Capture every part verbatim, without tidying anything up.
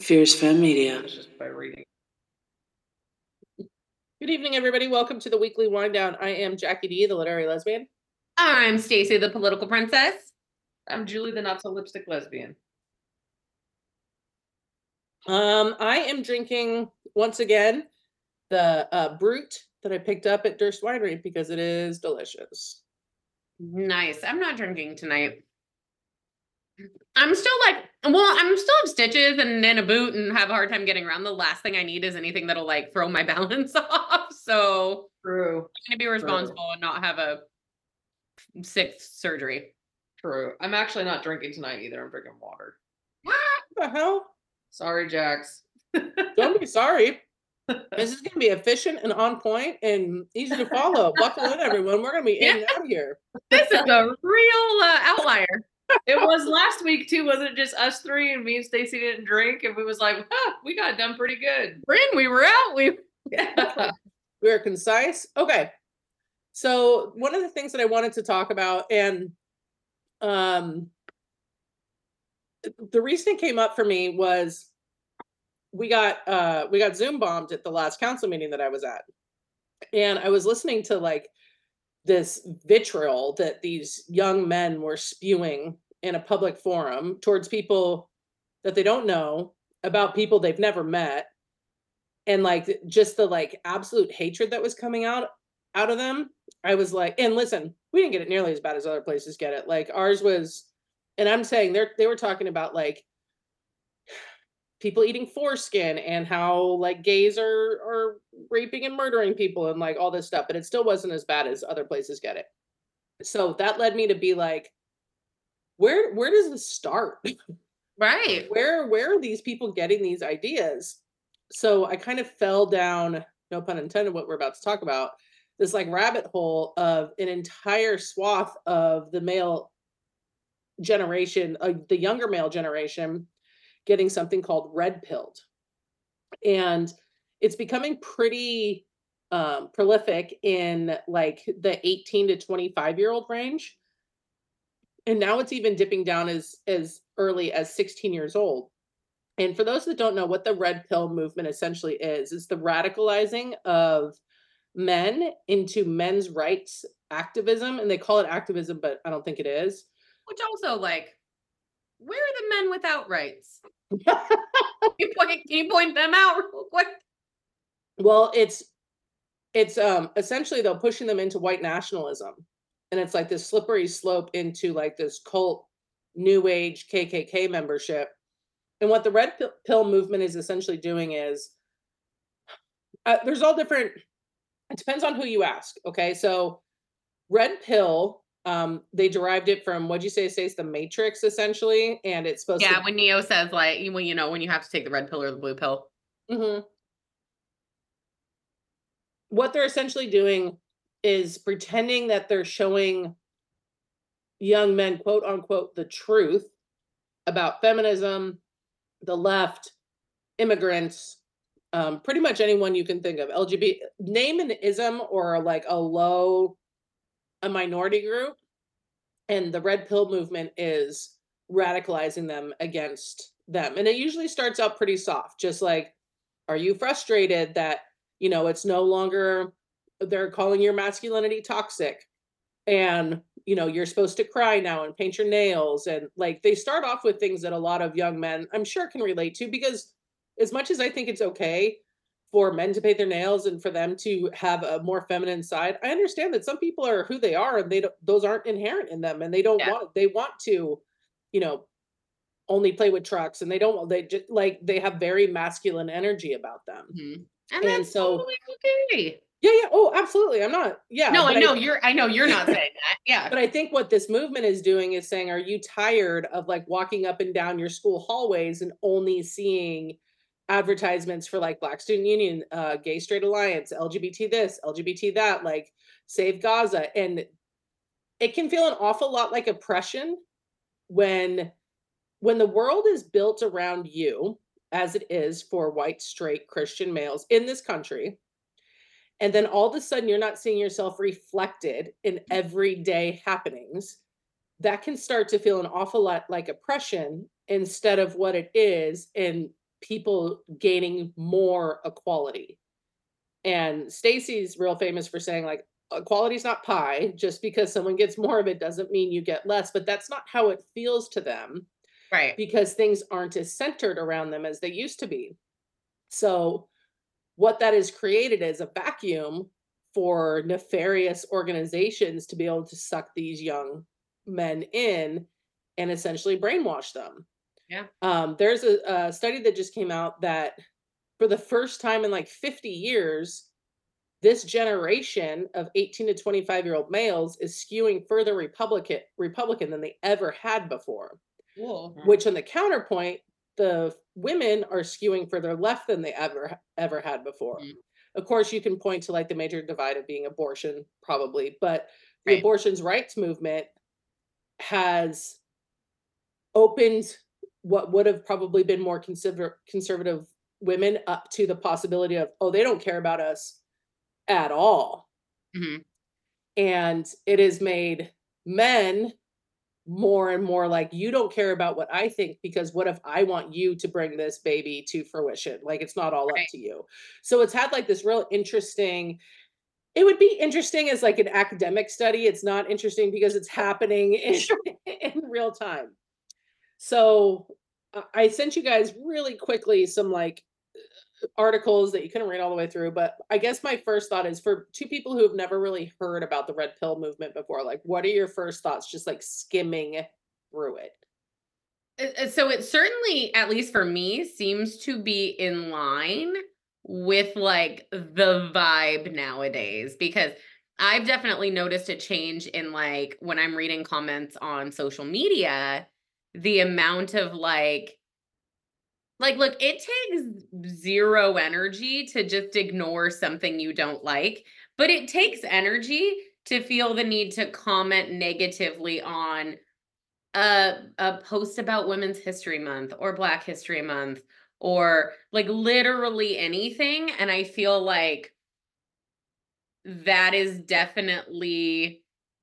Fierce Femme Media. Just by reading. Good evening, everybody. Welcome to the weekly wind down. I am Jackie D, the literary lesbian. I'm Stacy, the political princess. I'm Julie, the not so lipstick lesbian. Um, I am drinking once again the uh, Brut that I picked up at Durst Winery because it is delicious. Nice. I'm not drinking tonight. I'm still like, well, I'm still have stitches and in a boot and have a hard time getting around. The last thing I need is anything that'll like throw my balance off. So True. I'm gonna be responsible True. and not have a sixth surgery. True. I'm actually not drinking tonight either. I'm drinking water. What the hell? Sorry, Jax. Don't be sorry. This is gonna be efficient and on point and easy to follow. Buckle in, everyone. We're gonna be in and out here. This is a real uh, outlier. It was last week too, wasn't it? Just us three and me and Stacy didn't drink, and we was like, huh, we got done pretty good. Bryn, we were out. We yeah. We were concise. Okay. So one of the things that I wanted to talk about, and um, the reason it came up for me was we got uh, we got Zoom bombed at the last council meeting that I was at, and I was listening to like this vitriol that these young men were spewing in a public forum towards people that they don't know, about people they've never met, and like just the like absolute hatred that was coming out out of them. I was like, and listen, we didn't get it nearly as bad as other places get it. Like ours was, and I'm saying they're they were talking about like people eating foreskin and how like gays are are raping and murdering people and like all this stuff, but it still wasn't as bad as other places get it. So that led me to be like, where where does this start? Right. Where where are these people getting these ideas? So I kind of fell down, no pun intended, what we're about to talk about, this like rabbit hole of an entire swath of the male generation, uh, the younger male generation, getting something called red pilled. And it's becoming pretty um, prolific in like the eighteen to twenty-five year old range. And now it's even dipping down as, as early as sixteen years old. And for those that don't know what the red pill movement essentially is, it's the radicalizing of men into men's rights activism. And they call it activism, but I don't think it is. Which also like, where are the men without rights? Can you point, can you point them out real quick? Well, it's it's um essentially though pushing them into white nationalism, and it's like this slippery slope into like this cult, new age K K K membership. And what the red pill movement is essentially doing is, uh, there's all different. It depends on who you ask. Okay, so red pill. Um, they derived it from, what'd you say, Stace? The Matrix, essentially, and it's supposed yeah, to. Yeah, when Neo says like, well, you know, when you have to take the red pill or the blue pill. Mm-hmm. What they're essentially doing is pretending that they're showing young men, quote unquote, the truth about feminism, the left, immigrants, um, pretty much anyone you can think of. L G B T, name an ism or like a low. A minority group, and the red pill movement is radicalizing them against them. And it usually starts out pretty soft, just like, are you frustrated that, you know, it's no longer, they're calling your masculinity toxic, and, you know, you're supposed to cry now and paint your nails. And like, they start off with things that a lot of young men, I'm sure, can relate to, because as much as I think it's okay for men to paint their nails and for them to have a more feminine side, I understand that some people are who they are, and they don't, those aren't inherent in them, and they don't yeah. want, they want to, you know, only play with trucks, and they don't, they just like, they have very masculine energy about them. Mm-hmm. And, and that's so totally okay. Yeah, yeah. Oh, absolutely. I'm not. Yeah. No, I know I, you're, I know you're not saying that. Yeah. But I think what this movement is doing is saying, are you tired of like walking up and down your school hallways and only seeing advertisements for like Black Student Union, uh, Gay Straight Alliance, L G B T this, L G B T that, like Save Gaza? And it can feel an awful lot like oppression when, when the world is built around you, as it is for white, straight Christian males in this country. And then all of a sudden you're not seeing yourself reflected in everyday happenings. That can start to feel an awful lot like oppression instead of what it is. And people gaining more equality. And Stacey's real famous for saying, like, equality is not pie. Just because someone gets more of it doesn't mean you get less. But that's not how it feels to them, Right. because things aren't as centered around them as they used to be. So what that has created is a vacuum for nefarious organizations to be able to suck these young men in and essentially brainwash them. Yeah. Um, there's a, a study that just came out that for the first time in like fifty years, this generation of eighteen to twenty-five year old males is skewing further Republican Republican than they ever had before. Cool. Which on the counterpoint, the women are skewing further left than they ever ever had before. Mhm. Of course, you can point to like the major divide of being abortion, probably, but the Right. abortions rights movement has opened what would have probably been more consider- conservative women up to the possibility of, oh, they don't care about us at all. Mhm. And it has made men more and more like, you don't care about what I think, because what if I want you to bring this baby to fruition? Like, it's not all up Right. to you. So it's had like this real interesting, it would be interesting as like an academic study. It's not interesting because it's happening in, in real time. So uh, I sent you guys really quickly some like articles that you couldn't read all the way through, but I guess my first thought is for two people who have never really heard about the red pill movement before, like, what are your first thoughts just like skimming through it? Uh, uh, So it certainly, at least for me, seems to be in line with like the vibe nowadays, because I've definitely noticed a change in like when I'm reading comments on social media, the amount of like like look, it takes zero energy to just ignore something you don't like, but it takes energy to feel the need to comment negatively on a a post about Women's History Month or Black History Month or like literally anything. And I feel like that is definitely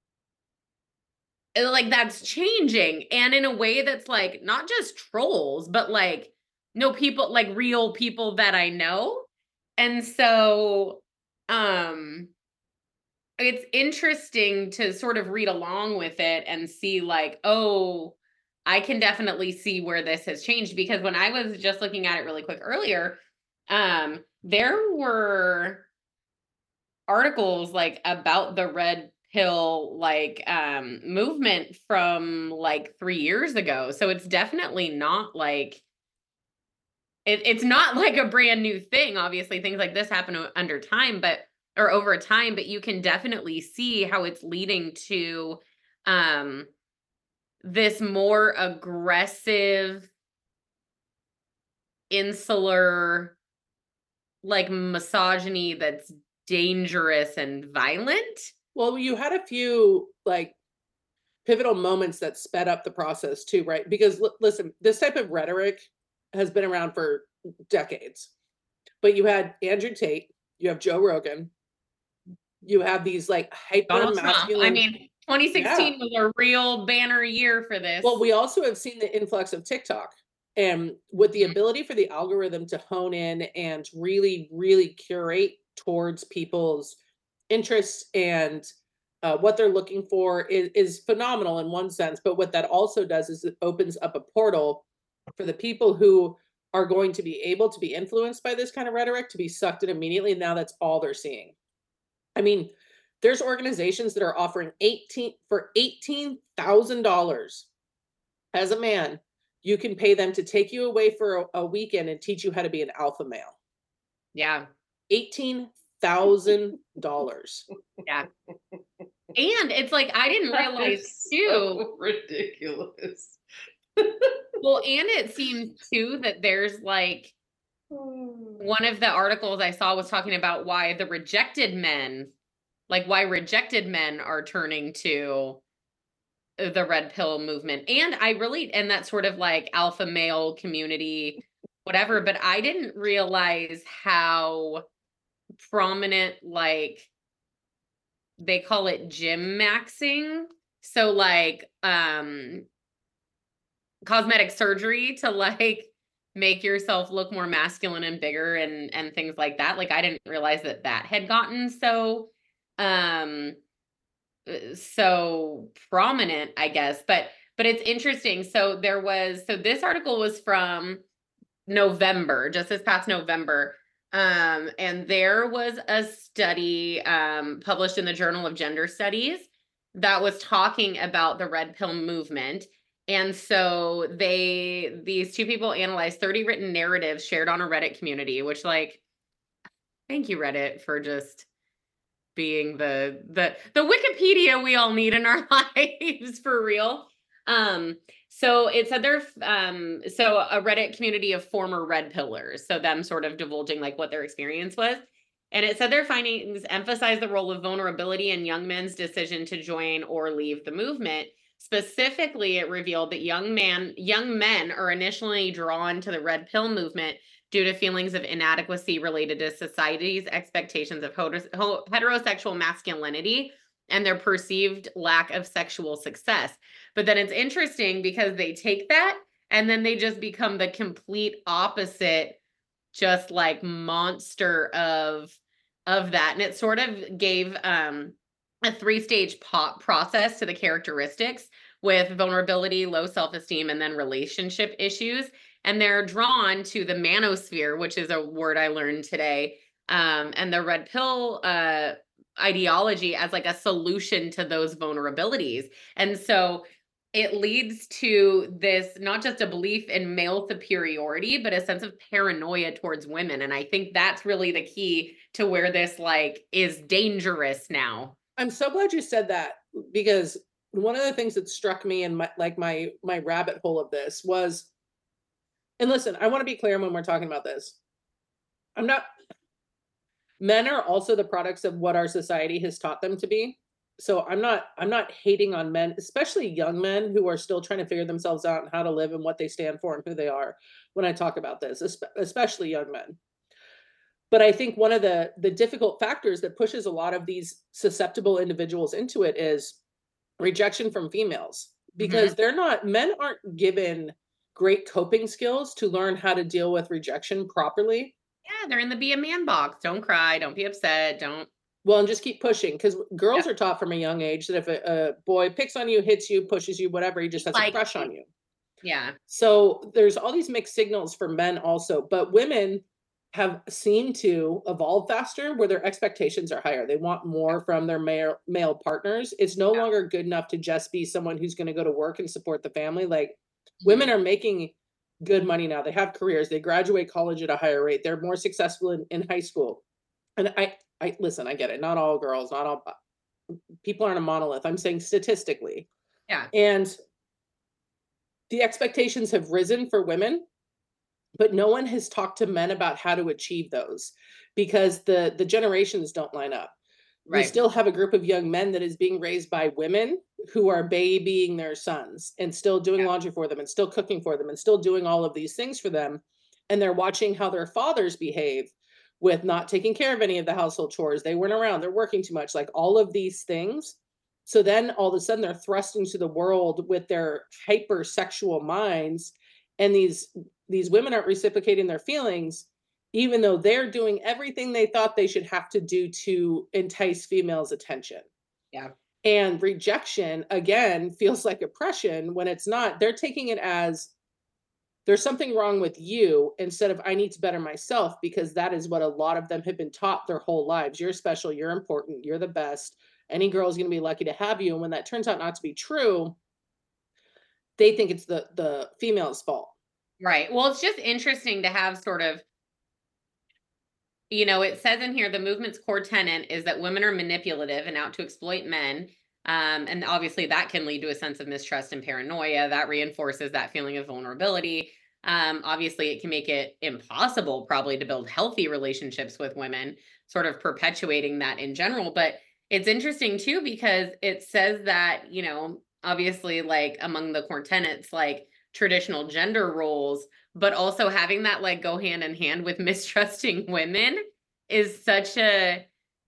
uh, like that's changing, and in a way that's like not just trolls, but like no people, like real people that I know. And so um it's interesting to sort of read along with it and see like, oh, I can definitely see where this has changed, because when I was just looking at it really quick earlier, um, there were articles like about the red pill like um movement from like three years ago. So it's definitely not like it, it's not like a brand new thing. Obviously, things like this happen o- under time, but or over time, but you can definitely see how it's leading to um this more aggressive, insular, like misogyny that's dangerous and violent. Well, you had a few like pivotal moments that sped up the process too, right? Because l- listen, this type of rhetoric has been around for decades. But you had Andrew Tate, you have Joe Rogan, you have these like hyper Donald Trump. I masculine. mean, twenty sixteen Yeah. was a real banner year for this. Well, we also have seen the influx of TikTok, and with the Mhm. ability for the algorithm to hone in and really, really curate towards people's interests and uh, what they're looking for is, is phenomenal in one sense. But what that also does is it opens up a portal for the people who are going to be able to be influenced by this kind of rhetoric to be sucked in immediately. Now that's all they're seeing. I mean, there's organizations that are offering eighteen for eighteen thousand dollars as a man, you can pay them to take you away for a, a weekend and teach you how to be an alpha male. Yeah. eighteen thousand dollars. Yeah. And it's like I didn't realize too. So ridiculous. Well, and it seems too that there's like one of the articles I saw was talking about why the rejected men, like why rejected men are turning to the red pill movement. And I really, and that sort of like alpha male community, whatever, but I didn't realize how prominent, like they call it gym maxing. So like um cosmetic surgery to like make yourself look more masculine and bigger and and things like that. Like I didn't realize that that had gotten so um uh, so prominent, I guess. But but it's interesting. So there was so this article was from November, just this past November. Um, and there was a study um, published in the Journal of Gender Studies that was talking about the red pill movement. And so they, these two people analyzed thirty written narratives shared on a Reddit community, which, like, thank you, Reddit, for just being the the the Wikipedia we all need in our lives for real. Um, so it said there, um, so a Reddit community of former red pillars, so them sort of divulging like what their experience was. And it said their findings emphasize the role of vulnerability in young men's decision to join or leave the movement. Specifically, it revealed that young man, young men are initially drawn to the red pill movement due to feelings of inadequacy related to society's expectations of heterosexual masculinity and their perceived lack of sexual success. But then it's interesting because they take that and then they just become the complete opposite, just like monster of of that. And it sort of gave um a three-stage pop process to the characteristics with vulnerability, low self-esteem, and then relationship issues. And they're drawn to the manosphere, which is a word I learned today, um, and the red pill uh, ideology as like a solution to those vulnerabilities. And so it leads to this, not just a belief in male superiority, but a sense of paranoia towards women. And I think that's really the key to where this like is dangerous now. I'm so glad you said that, because one of the things that struck me in my like my my rabbit hole of this was, and listen, I want to be clear when we're talking about this. I'm not, men are also the products of what our society has taught them to be. So I'm not I'm not hating on men, especially young men who are still trying to figure themselves out and how to live and what they stand for and who they are when I talk about this, especially young men. But I think one of the the difficult factors that pushes a lot of these susceptible individuals into it is rejection from females, because mm-hmm. they're not, men aren't given great coping skills to learn how to deal with rejection properly. Yeah, they're in the be a man box. Don't cry, don't be upset, don't. Well, and just keep pushing, because girls yeah. are taught from a young age that if a, a boy picks on you, hits you, pushes you, whatever, he just has like, a crush on you. Yeah. So there's all these mixed signals for men also, but women have seemed to evolve faster where their expectations are higher. They want more from their male male partners. It's no yeah. longer good enough to just be someone who's going to go to work and support the family. Like mm-hmm. women are making good money now. They have careers. They graduate college at a higher rate. They're more successful in, in high school. And I, I listen, I get it. Not all girls, not all people aren't a monolith. I'm saying statistically. Yeah. And the expectations have risen for women, but no one has talked to men about how to achieve those, because the the generations don't line up. Right. We still have a group of young men that is being raised by women who are babying their sons and still doing yeah. laundry for them and still cooking for them and still doing all of these things for them. And they're watching how their fathers behave with not taking care of any of the household chores. They weren't around. They're working too much, like all of these things. So then all of a sudden they're thrust into the world with their hypersexual minds. And these these women aren't reciprocating their feelings, even though they're doing everything they thought they should have to do to entice females' attention. Yeah. And rejection, again, feels like oppression when it's not. They're taking it as there's something wrong with you instead of I need to better myself, because that is what a lot of them have been taught their whole lives. You're special, you're important, you're the best. Any girl is going to be lucky to have you. And when that turns out not to be true, they think it's the the female's fault. Right. Well, it's just interesting to have sort of, you know, it says in here, the movement's core tenet is that women are manipulative and out to exploit men. Um, and obviously that can lead to a sense of mistrust and paranoia that reinforces that feeling of vulnerability. Um, obviously it can make it impossible probably to build healthy relationships with women, sort of perpetuating that in general. But it's interesting too, because it says that, you know, obviously like among the core tenets, like traditional gender roles, but also having that like go hand in hand with mistrusting women is such a,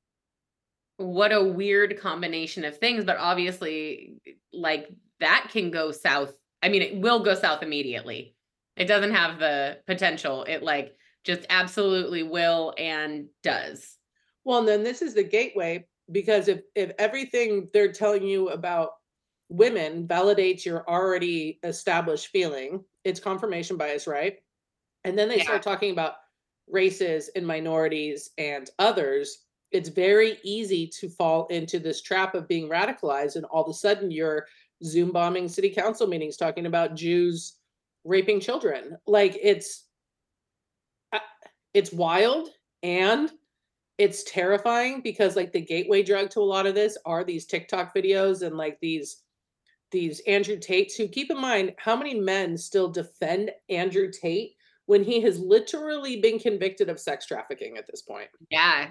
what a weird combination of things. But obviously like that can go south. I mean, it will go south immediately. It doesn't have the potential. It like just absolutely will and does. Well, and then this is the gateway, because if if everything they're telling you about women validates your already established feeling, it's confirmation bias, right? And then they Yeah. start talking about races and minorities and others. It's very easy to fall into this trap of being radicalized, and all of a sudden you're Zoom bombing city council meetings talking about Jews raping children. Like it's uh, it's wild, and it's terrifying, because like the gateway drug to a lot of this are these TikTok videos and like these these Andrew Tates, who, keep in mind, how many men still defend Andrew Tate when he has literally been convicted of sex trafficking at this point? Yeah.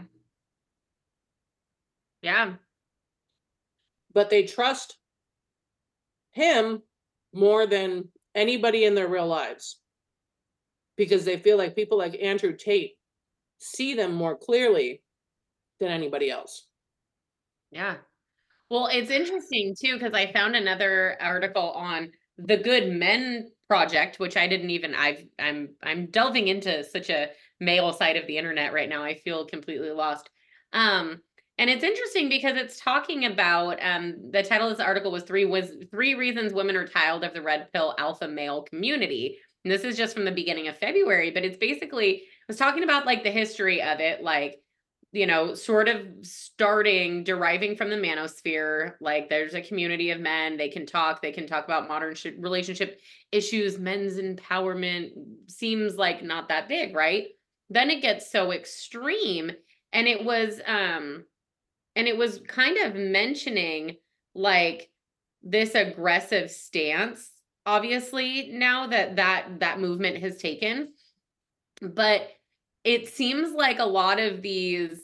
Yeah. But they trust him more than anybody in their real lives, because they feel like people like Andrew Tate see them more clearly than anybody else. Yeah. Well, it's interesting too, because I found another article on the Good Men Project, which I didn't even I've I'm I'm delving into such a male side of the internet right now. I feel completely lost. Um, and it's interesting because it's talking about um the title of this article was three was three reasons women are tired of the red pill alpha male community. And this is just from the beginning of February, but it's basically it was talking about like the history of it, like you know, sort of starting deriving from the manosphere. Like there's a community of men, they can talk, they can talk about modern sh- relationship issues, men's empowerment seems like not that big, right? Then it gets so extreme, and it was um and it was kind of mentioning like this aggressive stance, obviously, now that that that movement has taken. But it seems like a lot of these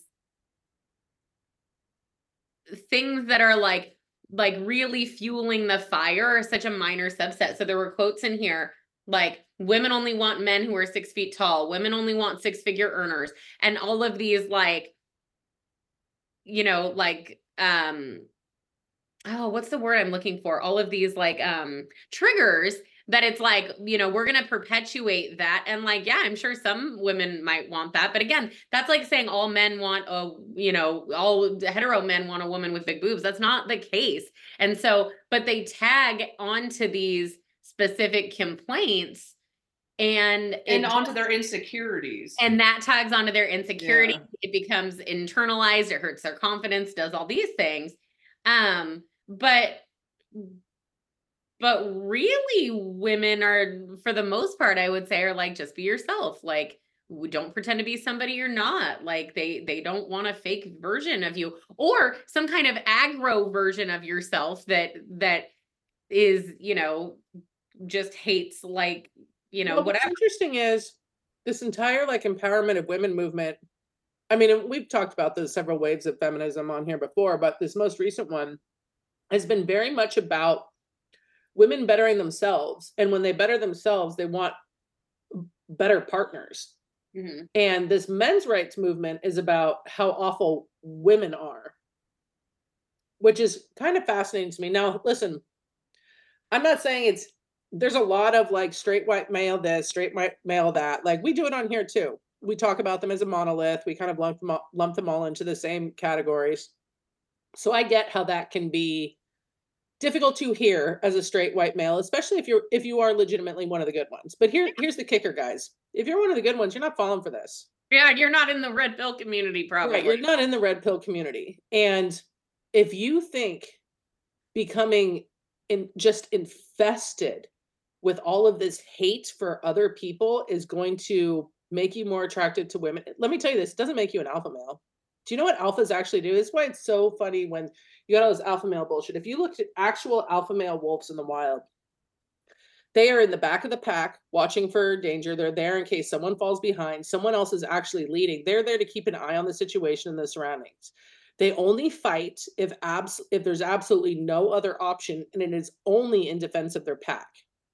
things that are like like really fueling the fire are such a minor subset. So there were quotes in here like women only want men who are six feet tall, women only want six figure earners, and all of these like you know like um oh, what's the word I'm looking for? All of these like um triggers that it's like, you know, we're going to perpetuate that. And like, yeah, I'm sure some women might want that. But again, that's like saying all men want a, you know, all hetero men want a woman with big boobs. That's not the case. And so, but they tag onto these specific complaints, and it And onto just- their insecurities. and that tags onto their insecurity. Yeah. It becomes internalized, it hurts their confidence, does all these things. Um, but but really women are, for the most part, I would say, are like, just be yourself. Like, w- don't pretend to be somebody you're not. Like they they don't want a fake version of you, or some kind of aggro version of yourself that that is, you know, just hates like, you know, Well, what's whatever. interesting is this entire like empowerment of women movement. I mean, and we've talked about the several waves of feminism on here before, but this most recent one has been very much about women bettering themselves. And when they better themselves, they want better partners. Mm-hmm. And this men's rights movement is about how awful women are, which is kind of fascinating to me. Now, listen, I'm not saying it's, there's a lot of like straight white male this, straight white male that. Like we do it on here too. We talk about them as a monolith. We kind of lump them all, lump them all into the same categories. So I get how that can be difficult to hear as a straight white male, especially if you're if you are legitimately one of the good ones. But here here's the kicker, guys. If you're one of the good ones, you're not falling for this. Yeah, you're not in the red pill community, probably. Right, you're not in the red pill community. And if you think becoming in just infested with all of this hate for other people is going to make you more attracted to women, let me tell you this, it doesn't make you an alpha male. Do you know what alphas actually do? It's why it's so funny when you got all this alpha male bullshit. If you look at actual alpha male wolves in the wild, they are in the back of the pack watching for danger. They're there in case someone falls behind. Someone else is actually leading. They're there to keep an eye on the situation and the surroundings. They only fight if abs- if there's absolutely no other option, and it is only in defense of their pack.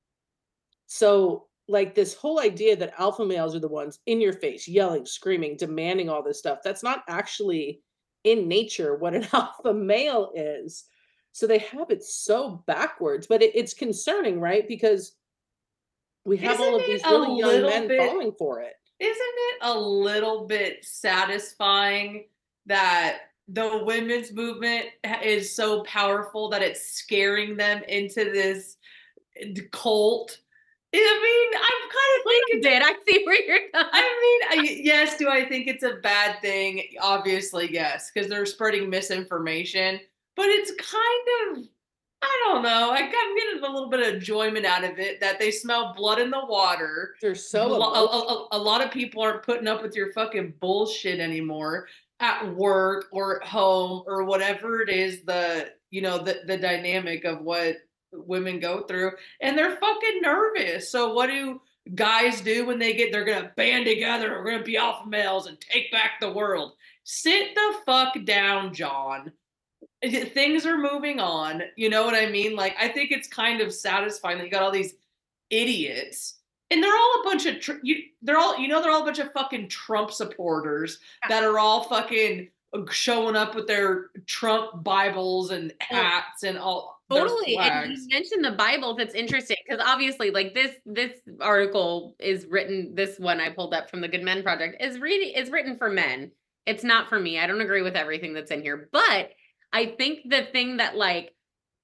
So, like this whole idea that alpha males are the ones in your face, yelling, screaming, demanding all this stuff, that's not actually in nature what an alpha male is. So they have it so backwards, but it, it's concerning, right? Because we have Isn't all of it these a really young little men bit- falling for it. Isn't it a little bit satisfying that the women's movement ha- is so powerful that it's scaring them into this uh, cult? I mean, I'm kind of thinking. Did I see where you're going? I mean, I, yes. Do I think it's a bad thing? Obviously, yes, because they're spreading misinformation. But it's kind of, I don't know. I, I'm getting a little bit of enjoyment out of it that they smell blood in the water. They're so Blo- a, emotional. a, a lot of people aren't putting up with your fucking bullshit anymore at work or at home or whatever it is. The you know the the dynamic of what women go through, and they're fucking nervous. So what do guys do when they get? They're gonna band together. We're gonna be alpha males and take back the world. Sit the fuck down, John. Things are moving on. You know what I mean? Like, I think it's kind of satisfying that you got all these idiots, and they're all a bunch of tr- you. They're all you know they're all a bunch of fucking Trump supporters that are all fucking showing up with their Trump Bibles and hats and all. their Totally. And flags. you mentioned the Bibles. It's interesting because obviously, like this this article is written. This one I pulled up from the Good Men Project is reading is written for men. It's not for me. I don't agree with everything that's in here, but I think the thing that like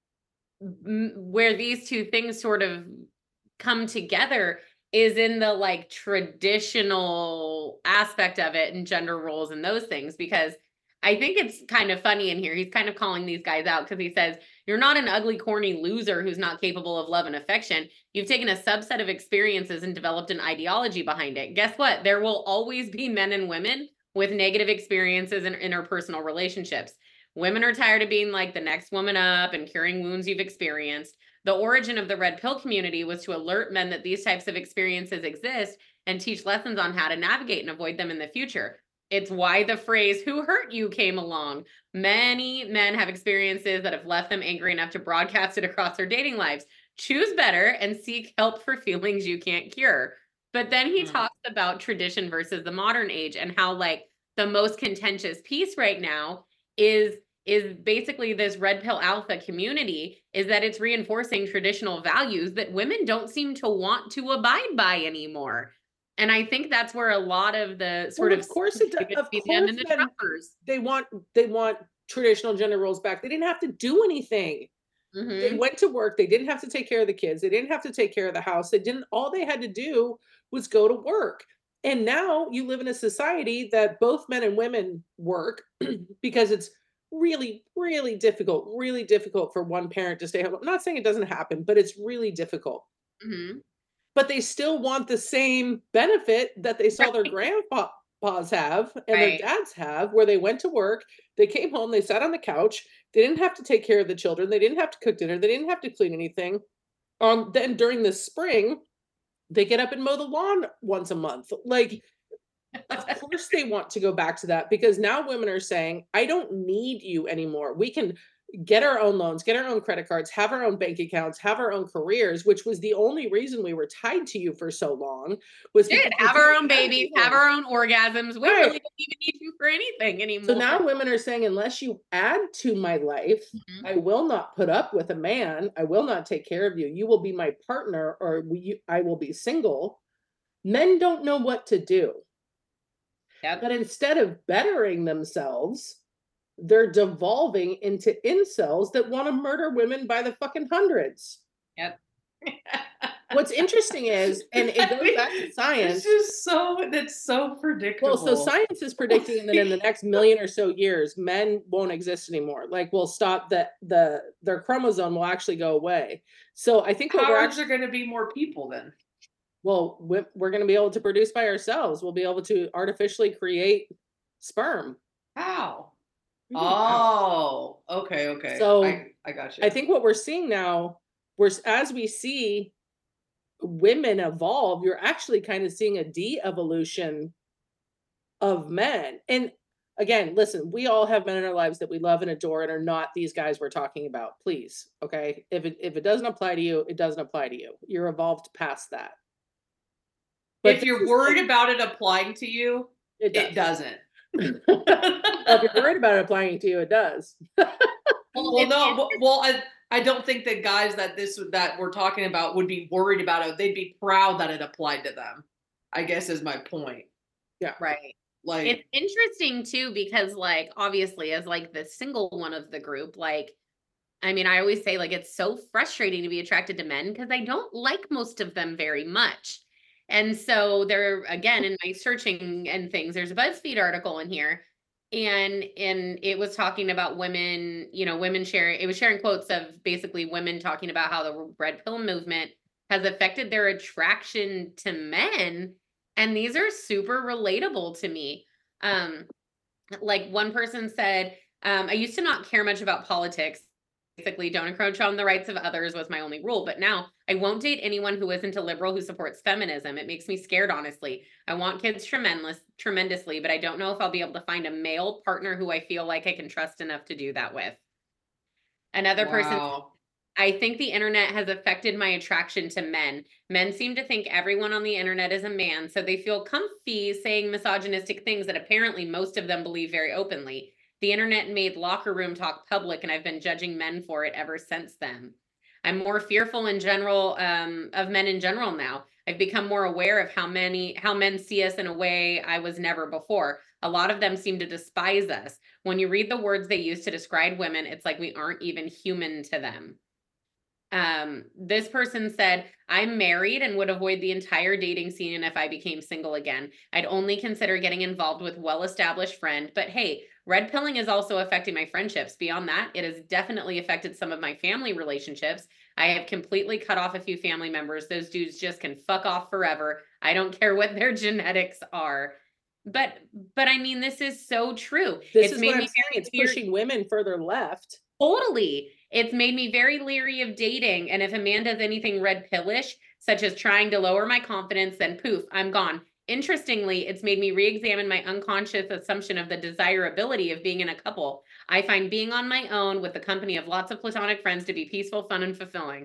m- where these two things sort of come together is in the like traditional aspect of it and gender roles and those things, because I think it's kind of funny in here. He's kind of calling these guys out because he says, you're not an ugly, corny loser who's not capable of love and affection. You've taken a subset of experiences and developed an ideology behind it. Guess what? There will always be men and women with negative experiences in interpersonal relationships. Women are tired of being like the next woman up and curing wounds you've experienced. The origin of the red pill community was to alert men that these types of experiences exist and teach lessons on how to navigate and avoid them in the future. It's why the phrase "who hurt you" came along. Many men have experiences that have left them angry enough to broadcast it across their dating lives. Choose better and seek help for feelings you can't cure. But then he Hmm. talks about tradition versus the modern age and how like the most contentious piece right now is is basically this red pill alpha community is that it's reinforcing traditional values that women don't seem to want to abide by anymore. And I think that's where a lot of the sort Well, of of course it does. Of between them course and the men- Trumpers. They want they want traditional gender roles back. They didn't have to do anything. They Mhm. went to work. They didn't have to take care of the kids. They didn't have to take care of the house. They didn't. All they had to do was go to work. And now you live in a society that both men and women work because it's really, really difficult, really difficult for one parent to stay home. I'm not saying it doesn't happen, but it's really difficult. Mhm. But they still want the same benefit that they saw their grandpas have and their Right. dads have, where they went to work, they came home, they sat on the couch, they didn't have to take care of the children, they didn't have to cook dinner, they didn't have to clean anything. Um, then during the spring, they get up and mow the lawn once a month. Like, of course they want to go back to that because now women are saying, I don't need you anymore. We can get our own loans, get our own credit cards, have our own bank accounts, have our own careers, which was the only reason we were tied to you for so long. Was Did because we have our didn't own babies, anything. have our own orgasms. We Right. really don't even need you for anything anymore. So now women are saying, unless you add to my life, Mhm. I will not put up with a man. I will not take care of you. You will be my partner, or we, I will be single. Men don't know what to do. Yep. But instead of bettering themselves, they're devolving into incels that want to murder women by the fucking hundreds. Yep. What's interesting is, and it I goes mean, back to science. It's just so that's so predictable. Well, so science is predicting that in the next million or so years, men won't exist anymore. Like, we'll stop the the their chromosome will actually go away. So I think what we're How actually are there going to be more people then? well, we- we're going to be able to produce by ourselves. We'll be able to artificially create sperm. How? What do you mean, how? Oh, okay, okay. So, I, I got you. I think what we're seeing now, we're s- as we see women evolve, you're actually kind of seeing a de-evolution of men. And again, listen, we all have men in our lives that we love and adore and are not these guys we're talking about. Please, okay? If it if it doesn't apply to you, it doesn't apply to you. You're evolved past that. But if this you're is worried like- about it applying to you, it it does. doesn't. Well, if you're worried about it applying to you, it does. Well, no, but- well, I, I don't think that guys that this that we're talking about would be worried about it. They'd be proud that it applied to them, I guess is my point. Yeah. Right. Like, It's interesting too, because like, obviously as like the single one of the group, like, I mean, I always say like, it's so frustrating to be attracted to men because I don't like most of them very much. And so there, again, in my searching and things, there's a BuzzFeed article in here, and and it was talking about women, you know, women sharing, it was sharing quotes of basically women talking about how the red pill movement has affected their attraction to men. And these are super relatable to me. Um, like one person said, um, I used to not care much about politics. Basically, don't encroach on the rights of others was my only rule. But now I won't date anyone who isn't a liberal who supports feminism. It makes me scared, honestly. I want kids tremendous, tremendously, but I don't know if I'll be able to find a male partner who I feel like I can trust enough to do that with. Another person, wow. I think the internet has affected my attraction to men. Men seem to think everyone on the internet is a man, so they feel comfy saying misogynistic things that apparently most of them believe very openly. The internet made locker room talk public, and I've been judging men for it ever since then. I'm more fearful in general um, of men in general now. I've become more aware of how many how men see us in a way I was never before. A lot of them seem to despise us. When you read the words they use to describe women, it's like we aren't even human to them. Um, this person said, I'm married and would avoid the entire dating scene if I became single again. I'd only consider getting involved with well-established friend, but hey, red pilling is also affecting my friendships. Beyond that, it has definitely affected some of my family relationships. I have completely cut off a few family members. Those dudes just can fuck off forever. I don't care what their genetics are. But, but I mean, this is so true. This It's is made what I'm me saying. It's very- pushing women further left. Totally. It's made me very leery of dating. And if a man does anything red pillish, such as trying to lower my confidence, then poof, I'm gone. Interestingly, it's made me re-examine my unconscious assumption of the desirability of being in a couple. I find being on my own with the company of lots of platonic friends to be peaceful, fun, and fulfilling.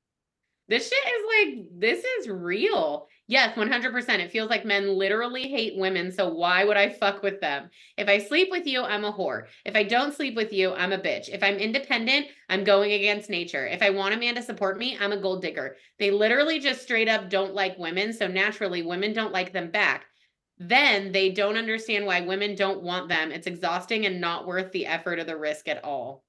This shit is like, this is real. Yes, one hundred percent. It feels like men literally hate women, so why would I fuck with them? If I sleep with you, I'm a whore. If I don't sleep with you, I'm a bitch. If I'm independent, I'm going against nature. If I want a man to support me, I'm a gold digger. They literally just straight up don't like women, so naturally women don't like them back. Then they don't understand why women don't want them. It's exhausting and not worth the effort or the risk at all.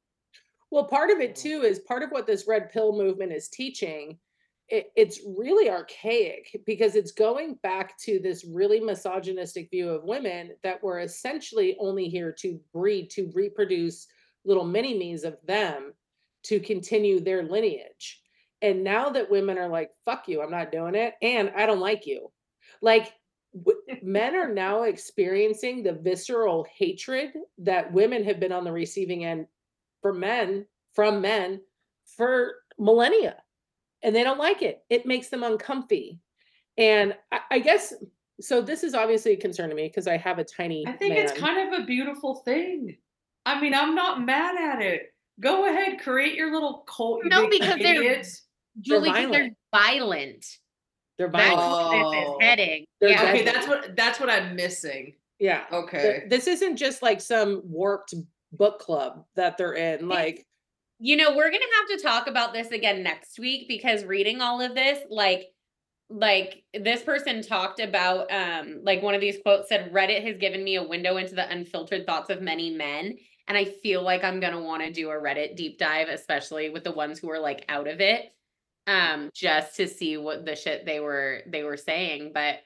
Well, part of it too is part of what this red pill movement is teaching. It, it's really archaic because it's going back to this really misogynistic view of women that were essentially only here to breed, to reproduce little mini me's of them to continue their lineage. And now that women are like, fuck you, I'm not doing it. And I don't like you. Like, w- men are now experiencing the visceral hatred that women have been on the receiving end for men, from men for millennia. And they don't like it. It makes them uncomfy. And I, I guess, so this is obviously a concern to me because I have a tiny I think man. it's kind of a beautiful thing. I mean, I'm not mad at it. Go ahead, create your little cult. You No, big because they're- idiots. Julie, 'cause they're violent. violent. They're That's violent. what this is Oh. heading. They're Yeah. Okay, deadly. that's what that's what I'm missing. Yeah. Okay. Th- This isn't just like some warped book club that they're in. Like, You know, we're gonna have to talk about this again next week because reading all of this, like, like this person talked about, um, like one of these quotes said, Reddit has given me a window into the unfiltered thoughts of many men. And I feel like I'm gonna want to do a Reddit deep dive, especially with the ones who are like out of it, um, just to see what the shit they were they were saying. But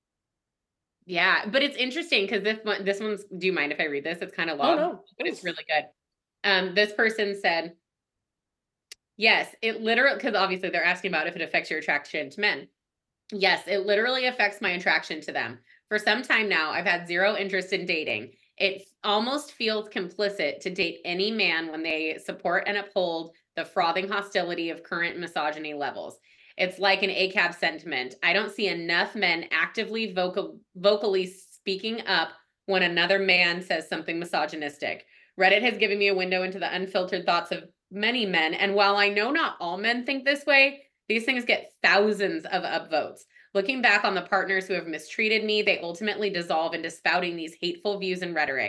yeah, but it's interesting because this one, this one's. Do you mind if I read this? It's kind of oh long, no. but it's really good. Um, this person said, yes, it literally, because obviously they're asking about if it affects your attraction to men. Yes, it literally affects my attraction to them. For some time now, I've had zero interest in dating. It almost feels complicit to date any man when they support and uphold the frothing hostility of current misogyny levels. It's like an A C A B sentiment. I don't see enough men actively vocal, vocally speaking up when another man says something misogynistic. Reddit has given me a window into the unfiltered thoughts of many men. And while I know not all men think this way, these things get thousands of upvotes. Looking back on the partners who have mistreated me, they ultimately dissolve into spouting these hateful views and rhetoric.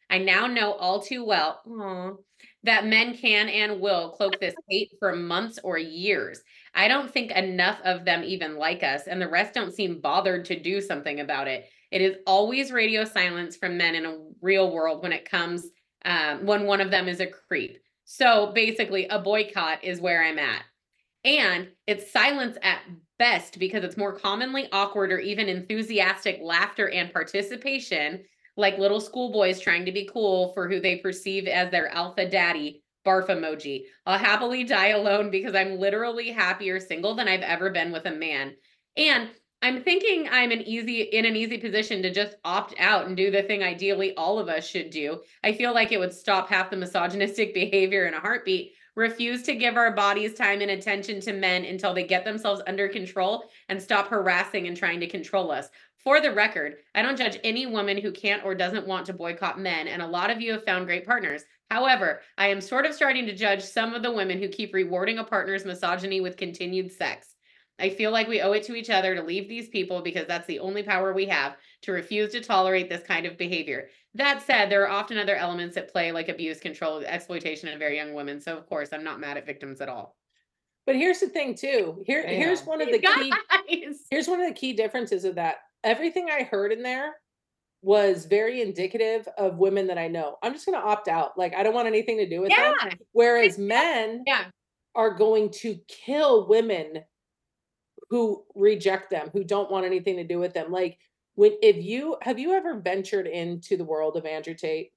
I now know all too well aw, that men can and will cloak this hate for months or years. I don't think enough of them even like us, and the rest don't seem bothered to do something about it. It is always radio silence from men in a real world when it comes um, when one of them is a creep. So basically, a boycott is where I'm at. And it's silence at best because it's more commonly awkward or even enthusiastic laughter and participation, like little schoolboys trying to be cool for who they perceive as their alpha daddy. Barf emoji. I'll happily die alone because I'm literally happier single than I've ever been with a man. And I'm thinking I'm an easy in an easy position to just opt out and do the thing ideally all of us should do. I feel like it would stop half the misogynistic behavior in a heartbeat. Refuse to give our bodies time and attention to men until they get themselves under control and stop harassing and trying to control us. For the record, I don't judge any woman who can't or doesn't want to boycott men, and a lot of you have found great partners. However, I am sort of starting to judge some of the women who keep rewarding a partner's misogyny with continued sex. I feel like we owe it to each other to leave these people because that's the only power we have to refuse to tolerate this kind of behavior. That said, there are often other elements at play like abuse, control, exploitation of very young women. So of course, I'm not mad at victims at all. But here's the thing too. Here, Yeah. here's one of the key. Guys. Here's one of the key differences of that. Everything I heard in there was very indicative of women that I know. I'm just going to opt out. Like, I don't want anything to do with Yeah. them. Whereas men Yeah. are going to kill women who reject them, who don't want anything to do with them. Like, when, if you, have you ever ventured into the world of Andrew Tate?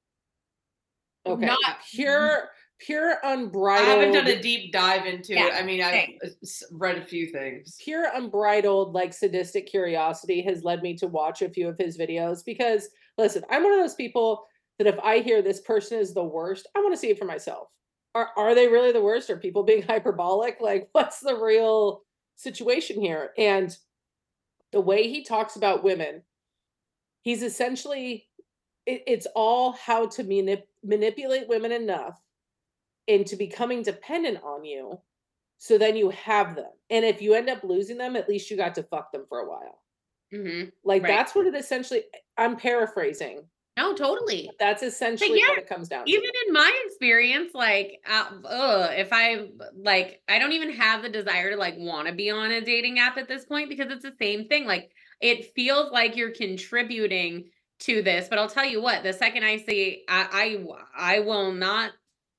Okay. Not pure, pure I unbridled. haven't done a deep dive into Yeah, it. I mean, I've same. uh, s- read a few things. Pure unbridled, like sadistic curiosity has led me to watch a few of his videos because listen, I'm one of those people that if I hear this person is the worst, I want to see it for myself. Are are they really the worst? Are people being hyperbolic? Like, what's the real situation here? And the way he talks about women, he's essentially it, it's all how to manip- manipulate women enough into becoming dependent on you so then you have them. And if you end up losing them, at least you got to fuck them for a while. Mhm. Like Right. that's what it essentially, I'm paraphrasing. No, totally. That's essentially yeah, what it comes down to. Even in my experience, like, uh, ugh, if I like, I don't even have the desire to like want to be on a dating app at this point because it's the same thing. Like, it feels like you're contributing to this. But I'll tell you what, the second I say I, I, I will not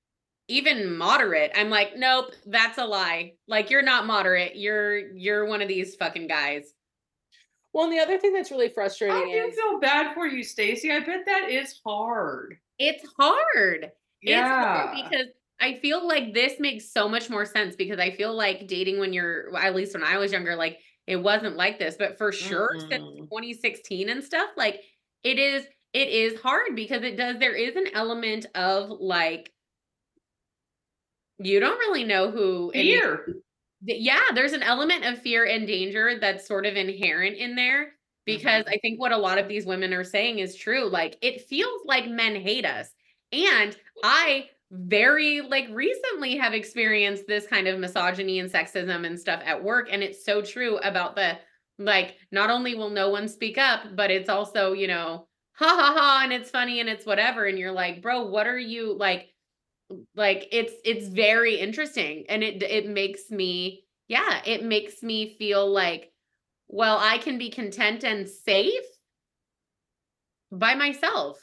even moderate. I'm like, nope, that's a lie. Like, you're not moderate. You're you're one of these fucking guys. Well, and the other thing that's really frustrating I do is feel bad for you, Stacey. I bet that is hard. It's hard. It's hard Yeah. because I feel like this makes so much more sense because I feel like dating when you're, at least when I was younger, like it wasn't like this, but for sure since Mm-mm. twenty sixteen and stuff, like it is, it is hard because it does, there is an element of like, you don't really know who. any- Fear. th- yeah, there's an element of fear and danger that's sort of inherent in there because Mhm. I think what a lot of these women are saying is true. Like, it feels like men hate us. And I very like recently have experienced this kind of misogyny and sexism and stuff at work. And it's so true about the like, not only will no one speak up, but it's also, you know, ha ha ha, and it's funny and it's whatever. And you're like, bro, what are you like? Like it's it's very interesting. And it it makes me, yeah, it makes me feel like, well, I can be content and safe by myself.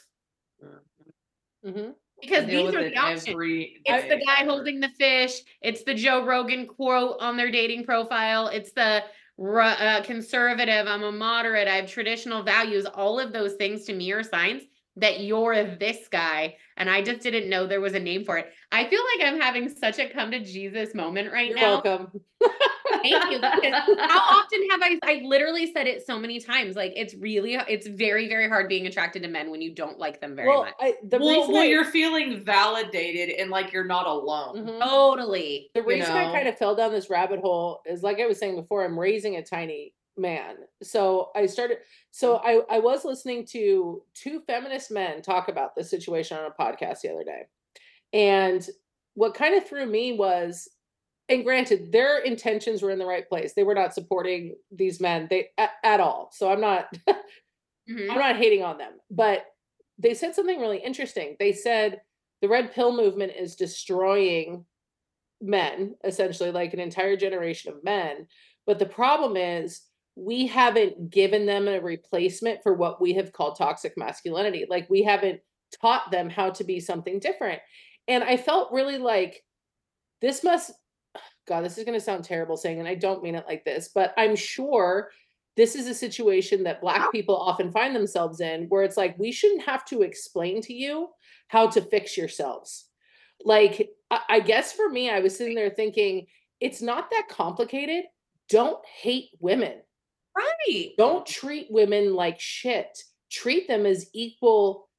Mhm. Because Deal these with are it the options. every It's the day guy ever. holding the fish. It's the Joe Rogan quote on their dating profile. It's the ru- uh, conservative. I'm a moderate. I have traditional values. All of those things to me are signs that you're this guy. And I just didn't know there was a name for it. I feel like I'm having such a come to Jesus moment right You're now. welcome. Thank you. Because how often have I, I literally said it so many times. Like it's really, it's very, very hard being attracted to men when you don't like them very Well, much. I, the well, reason well, I, you're feeling validated and like you're not alone. Mhm. Totally. The reason I know? kind of fell down this rabbit hole is like I was saying before, I'm raising a tiny man. So I started, so I, I was listening to two feminist men talk about this situation on a podcast the other day. And what kind of threw me was, and granted, their intentions were in the right place. They were not supporting these men they at, at all. So I'm not, Mhm. I'm not hating on them. But they said something really interesting. They said the red pill movement is destroying men, essentially, like an entire generation of men. But the problem is we haven't given them a replacement for what we have called toxic masculinity. Like we haven't taught them how to be something different. And I felt really like this must, God, this is going to sound terrible saying, and I don't mean it like this, but I'm sure this is a situation that Black people often find themselves in where it's like, we shouldn't have to explain to you how to fix yourselves. Like, I, I guess for me, I was sitting there thinking, it's not that complicated. Don't hate women. Right. Don't treat women like shit. Treat them as equal,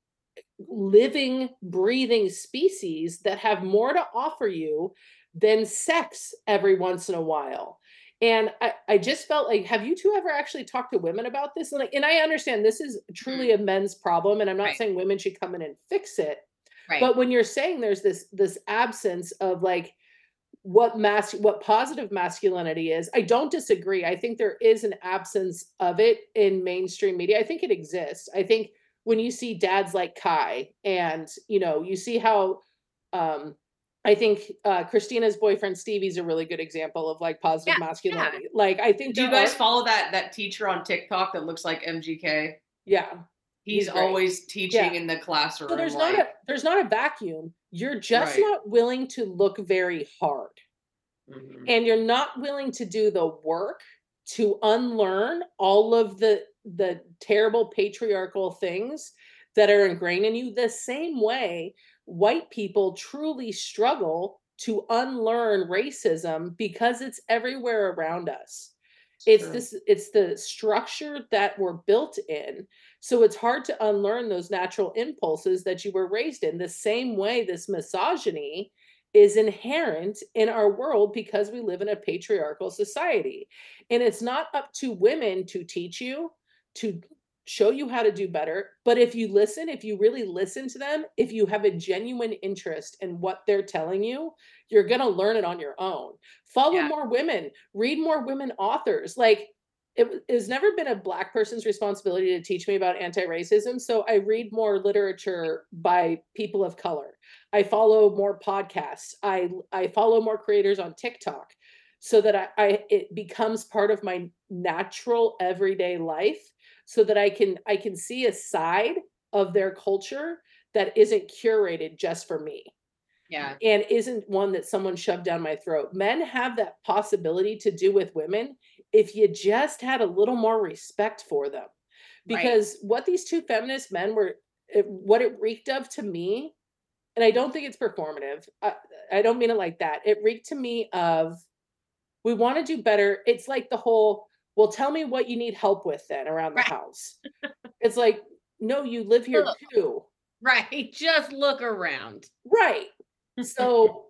living, breathing species that have more to offer you than sex every once in a while. And I, I just felt like, have you two ever actually talked to women about this? And, like, and I understand this is truly a men's problem, and I'm not Right. saying women should come in and fix it. Right. But when you're saying there's this this absence of like what mas what positive masculinity is, I don't disagree. I think there is an absence of it in mainstream media. I think it exists. I think when you see dads like Kai, and you know, you see how um I think uh Christina's boyfriend Stevie's a really good example of like positive Yeah, masculinity. Like I think Do you there guys are, follow that that teacher on TikTok that looks like M G K? yeah. He's, He's great. always teaching Yeah. in the classroom. So there's like, not a there's not a vacuum. You're just Right. not willing to look very hard. Mhm. And you're not willing to do the work to unlearn all of the the terrible patriarchal things that are ingrained in you, the same way white people truly struggle to unlearn racism because it's everywhere around us. It's True. this it's the structure that we're built in. So it's hard to unlearn those natural impulses that you were raised in. The same way this misogyny is inherent in our world because we live in a patriarchal society. And it's not up to women to teach you, to show you how to do better. But if you listen, if you really listen to them, if you have a genuine interest in what they're telling you, you're going to learn it on your own. Follow Yeah. more women, read more women authors. Like, it has never been a Black person's responsibility to teach me about anti-racism. So I read more literature by people of color. I follow more podcasts. I I follow more creators on TikTok so that I, I it becomes part of my natural everyday life so that I can I can see a side of their culture that isn't curated just for me. Yeah. And isn't one that someone shoved down my throat. Men have that possibility to do with women if you just had a little more respect for them. Because right. What these two feminist men were, it, what it reeked of to me, and I don't think it's performative. I, I don't mean it like that. It reeked to me of, we want to do better. It's like the whole, well, tell me what you need help with then around the right. house. It's like, no, you live here Look. too. Right. Just look around. Right. So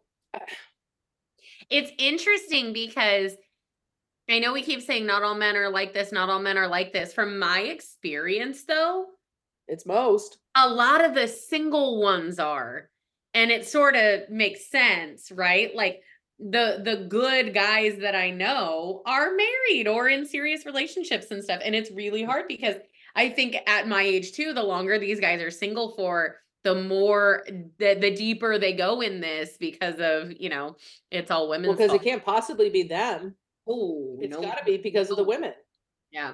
it's interesting because I know we keep saying not all men are like this, not all men are like this. From my experience, though, it's most. A lot of the single ones are. And it sort of makes sense, right? Like the the good guys that I know are married or in serious relationships and stuff. And it's really hard because I think at my age too, the longer these guys are single for, the more the, the deeper they go in this because of, you know, it's all women's well, because fault. it can't possibly be them. Oh, it's no. got to be because no. of the women. Yeah.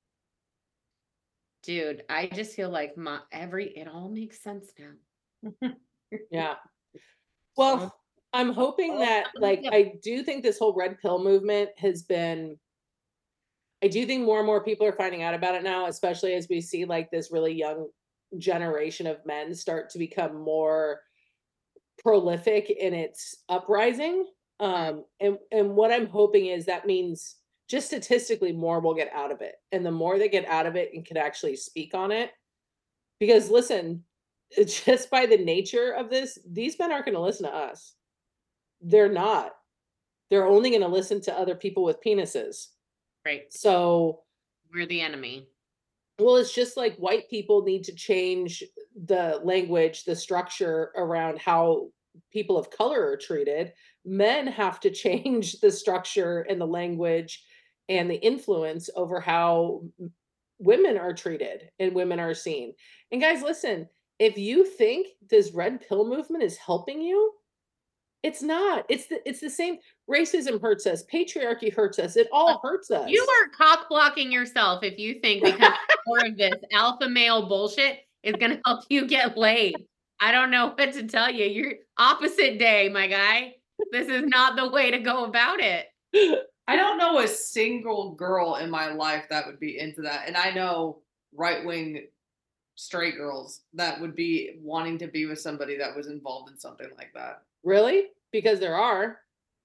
Dude, I just feel like my every it all makes sense now. Yeah. Well, I'm hoping that, like, I do think this whole red pill movement has been, I do think more and more people are finding out about it now, especially as we see like this really young generation of men start to become more prolific in its uprising. Um, and, and what I'm hoping is that means just statistically more will get out of it. And the more they get out of it and can actually speak on it, because listen, just by the nature of this, these men aren't going to listen to us. They're not. They're only going to listen to other people with penises. Right. So we're the enemy. Well, it's just like white people need to change the language, the structure around how people of color are treated. Men have to change the structure and the language and the influence over how women are treated and women are seen. And guys, listen, if you think this red pill movement is helping you, it's not. It's the it's the same. Racism hurts us. Patriarchy hurts us. It all hurts us. You are cock blocking yourself if you think because more of this alpha male bullshit is going to help you get laid. I don't know what to tell you. You're opposite day, my guy. This is not the way to go about it. I don't know a single girl in my life that would be into that. And I know right-wing straight girls that would be wanting to be with somebody that was involved in something like that. Really? Because there are.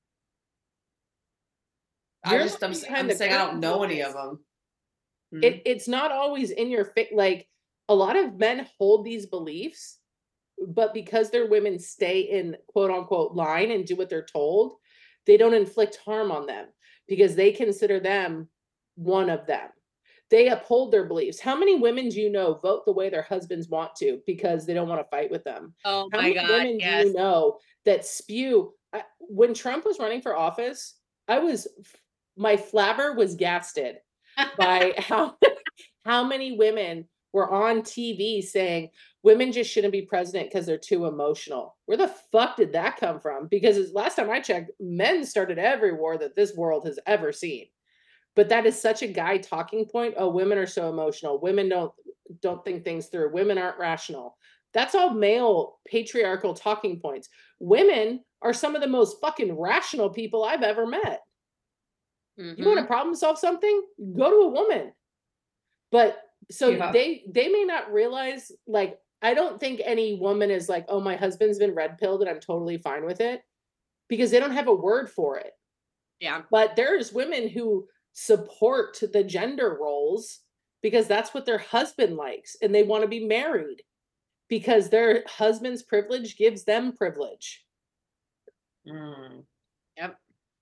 I You're just, I'm, looking s- behind I'm the saying I don't curtain know on any this. of them. It, it's not always in your face. Like a lot of men hold these beliefs, but because their women stay in quote unquote line and do what they're told, they don't inflict harm on them because they consider them one of them. They uphold their beliefs. How many women do you know vote the way their husbands want to because they don't want to fight with them? Oh How my many God, women do yes. you know that spew? I, when Trump was running for office, I was, my flabber was gasted by how how many women were on T V saying women just shouldn't be president because they're too emotional. Where the fuck did that come from? Because as- last time I checked, men started every war that this world has ever seen. But that is such a guy talking point. Oh, women are so emotional. Women don't don't think things through. Women aren't rational. That's all male patriarchal talking points. Women are some of the most fucking rational people I've ever met. You want to Mhm. problem solve something? Go to a woman. But so Yeah. they they may not realize, like, I don't think any woman is like, oh, my husband's been red pilled and I'm totally fine with it, because they don't have a word for it. Yeah. But there's women who support the gender roles because that's what their husband likes and they want to be married because their husband's privilege gives them privilege. Mm. Yep.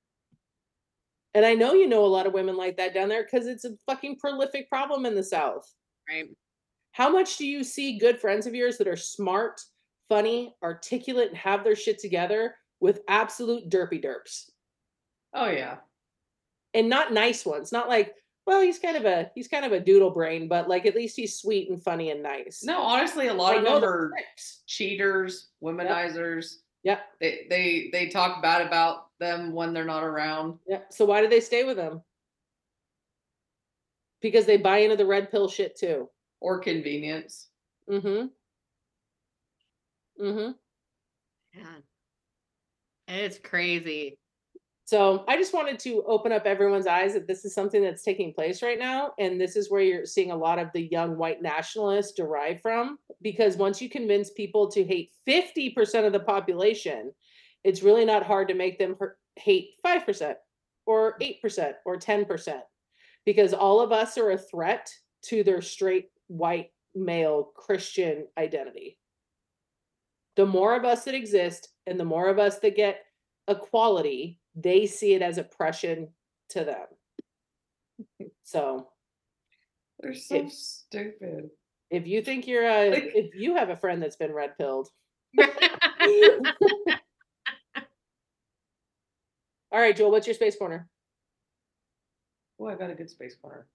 And I know you know a lot of women like that down there because it's a fucking prolific problem in the South. Right. How much do you see good friends of yours that are smart, funny, articulate, and have their shit together with absolute derpy derps? Oh yeah. And not nice ones. Not like, well, he's kind of a he's kind of a doodle brain, but like at least he's sweet and funny and nice. No, honestly, a lot Like, of no, them they're are pricks. cheaters, womanizers. Yep. They they they talk bad about them when they're not around. Yep. So why do they stay with them? Because they buy into the red pill shit too. Or convenience. Mm-hmm. Mm-hmm. Yeah. It's crazy. So I just wanted to open up everyone's eyes that this is something that's taking place right now. And this is where you're seeing a lot of the young white nationalists derive from. Because once you convince people to hate fifty percent of the population, it's really not hard to make them hate five percent or eight percent or ten percent. Because all of us are a threat to their straight white male Christian identity. The more of us that exist and the more of us that get equality, they see it as oppression to them. So They're so if, stupid. if you think you're a, Like- if you have a friend that's been red pilled. All right, Joel, what's your space corner? Oh, I got a good space corner.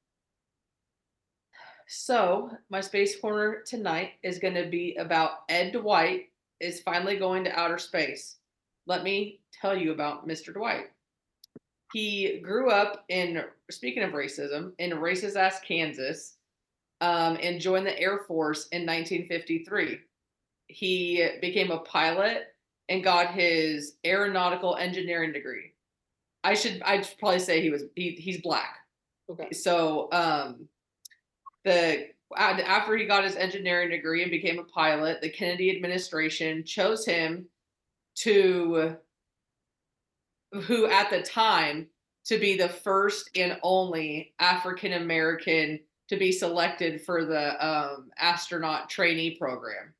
So my space corner tonight is going to be about Ed Dwight is finally going to outer space. Let me tell you about Mister Dwight. He grew up in, speaking of racism, in racist ass Kansas, um, and joined the Air Force in nineteen fifty-three. He became a pilot and got his aeronautical engineering degree. I should I should probably say he was he, he's black. Okay. So um, the after he got his engineering degree and became a pilot, the Kennedy administration chose him to, who at the time, to be the first and only African American to be selected for the um, astronaut trainee program.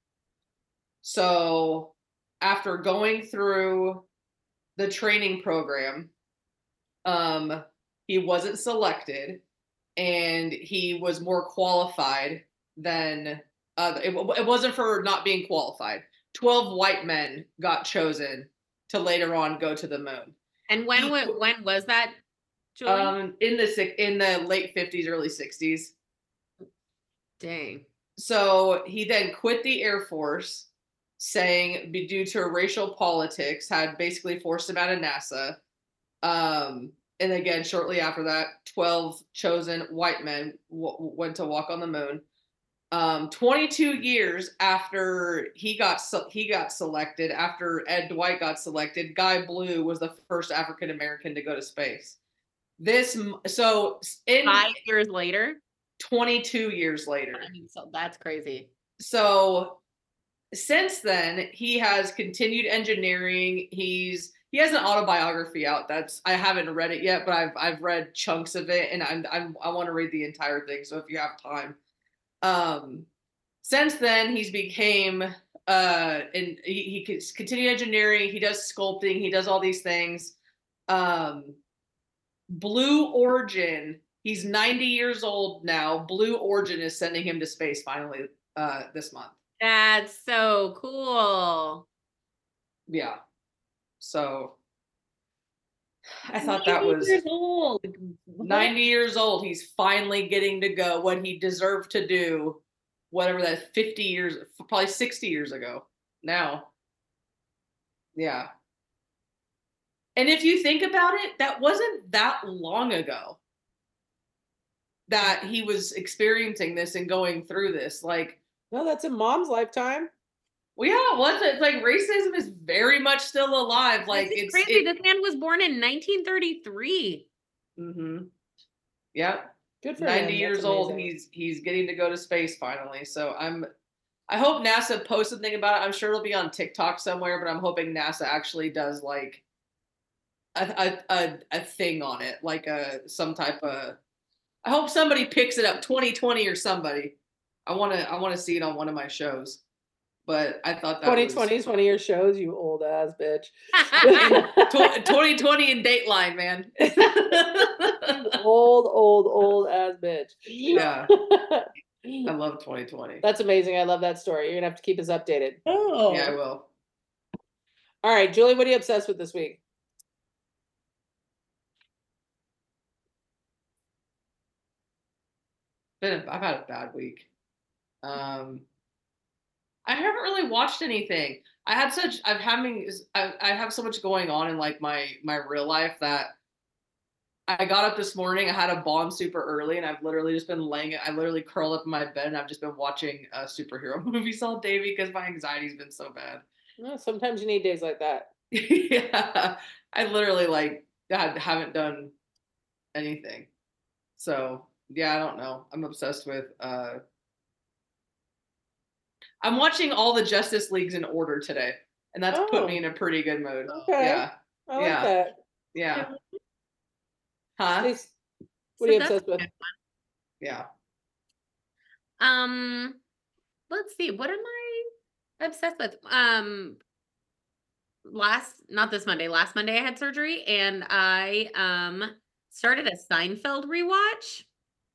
So after going through the training program, um, he wasn't selected, and he was more qualified than uh, it, it wasn't for not being qualified. twelve white men got chosen to later on go to the moon. And when He- wa- when was that, Julie? Um, in the sic- in the late fifties, early sixties. Dang. So he then quit the Air Force, saying be due to racial politics had basically forced him out of NASA. Um, and again, shortly after that, twelve chosen white men w- went to walk on the moon. Um, twenty-two years after he got se- he got selected, after Ed Dwight got selected, Guy Blue was the first African American to go to space. This so in Five years later. twenty-two years later. I mean, so that's crazy. So since then, he has continued engineering. He's he has an autobiography out. That's I haven't read it yet, but I've I've read chunks of it, and I'm, I'm I want to read the entire thing. So if you have time, um, since then he's became uh, and he, he continued engineering. He does sculpting. He does all these things. Um, Blue Origin. He's ninety years old now. Blue Origin is sending him to space finally uh, this month. That's so cool. Yeah. So I thought that was years old. ninety years old. He's finally getting to go what he deserved to do, whatever that fifty years, probably sixty years ago now. Yeah. And if you think about it, that wasn't that long ago that he was experiencing this and going through this. Like, No, that's in Mom's lifetime. well, yeah, what's it like? Racism is very much still alive. Like, This is it's crazy. it, This man was born in nineteen thirty-three. mm-hmm. Yep. Good for ninety him. years That's old. amazing. He's he's getting to go to space finally. So I'm I hope NASA posts something about it. I'm sure it'll be on TikTok somewhere, but I'm hoping NASA actually does like a a a, a thing on it, like a some type of. I hope somebody picks it up, twenty twenty or somebody. I want to I want to see it on one of my shows. But I thought that twenty was twenty is one of your shows, you old ass bitch. twenty twenty in Dateline, man. Old, old, old ass bitch. Yeah. I love twenty twenty. That's amazing. I love that story. You're gonna have to keep us updated. Oh. Yeah, I will. All right, Julie, what are you obsessed with this week? Been a, I've had a bad week. Um, I haven't really watched anything. I had such I'm having I, I have so much going on in like my my real life that I got up this morning. I had a bomb super early, and I've literally just been laying. I literally curled up in my bed, and I've just been watching uh, superhero movies all day because my anxiety's been so bad. No, sometimes you need days like that. Yeah, I literally like I haven't done anything. So yeah, I don't know. I'm obsessed with. Uh, I'm watching all the Justice Leagues in order today, and that's put me Oh. in a pretty good mood. Okay. Yeah, I like yeah. that. yeah. Huh? Please, what So are you that's obsessed with? good. Yeah. Um, let's see. What am I obsessed with? Um, last not this Monday. Last Monday I had surgery, and I um started a Seinfeld rewatch.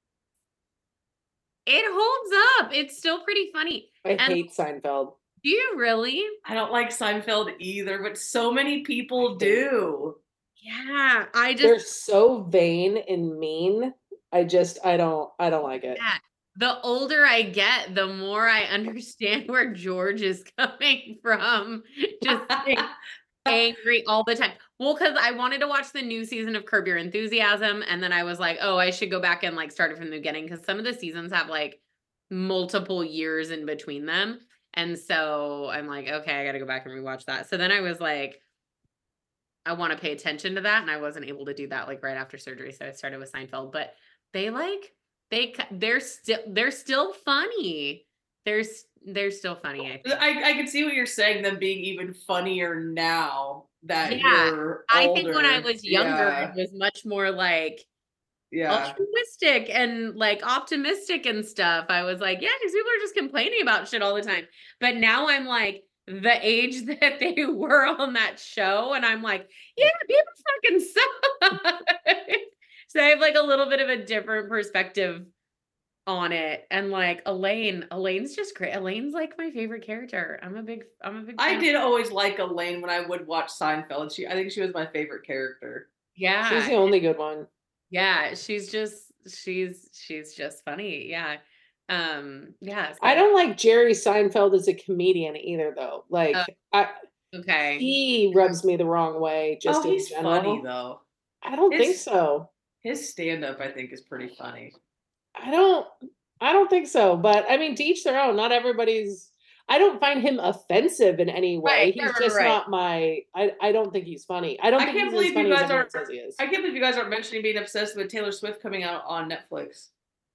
It holds up. It's still pretty funny. I And hate Seinfeld. do you really? I don't like Seinfeld either, but so many people do. Yeah, I They're just so vain and mean. I just I don't I don't like it. yeah. The older I get, the more I understand where George is coming from. Just being angry all the time. Well, because I wanted to watch the new season of Curb Your Enthusiasm, and then I was like, oh, I should go back and like start it from the beginning because some of the seasons have like multiple years in between them. And so I'm like, okay, I got to go back and rewatch that. So then I was like, I want to pay attention to that, and I wasn't able to do that like right after surgery. So I started with Seinfeld, but they like they c- they're still they're still funny. They're s- they're still funny. I think. I, I can see what you're saying, them being even funnier now that Yeah, you're I think when I older. was younger, Yeah. it was much more like Yeah. altruistic and like optimistic and stuff. I was like, yeah, these people are just complaining about shit all the time. But now I'm like the age that they were on that show, and I'm like, yeah, people fucking suck. So I have like a little bit of a different perspective on it. And like Elaine, Elaine's just great. Elaine's like my favorite character. I'm a big, I'm a big I fan. did always like Elaine when I would watch Seinfeld. She I think she was my favorite character. Yeah. She's the only good one. Yeah, she's just she's she's just funny. Yeah. Um, yeah. I so- don't like Jerry Seinfeld as a comedian either, though. Like, I okay. he rubs me the wrong way just Oh, in he's general. funny though. I don't think His- so. His stand-up, I think, is pretty funny. I don't I don't think so, but I mean, to each their own. Not everybody's I don't find him offensive in any way. Right, He's right, right, just right. not my I I don't think he's funny. I don't I think can't he's as believe you funny as guys everyone are- says he is. I can't believe you guys aren't mentioning being obsessed with Taylor Swift coming out on Netflix.